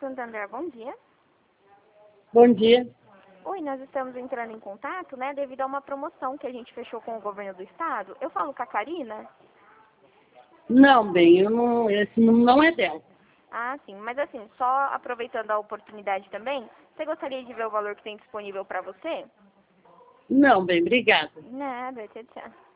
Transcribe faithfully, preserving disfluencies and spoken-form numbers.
Santander, bom dia. Bom dia. Oi, nós estamos entrando em contato, né, devido a uma promoção que a gente fechou com o governo do estado. Eu falo com a Karina? Não, bem, eu não, esse número não é dela. Ah, sim, mas assim, só aproveitando a oportunidade também, você gostaria de ver o valor que tem disponível para você? Não, bem, obrigada. Nada, tchau, tchau.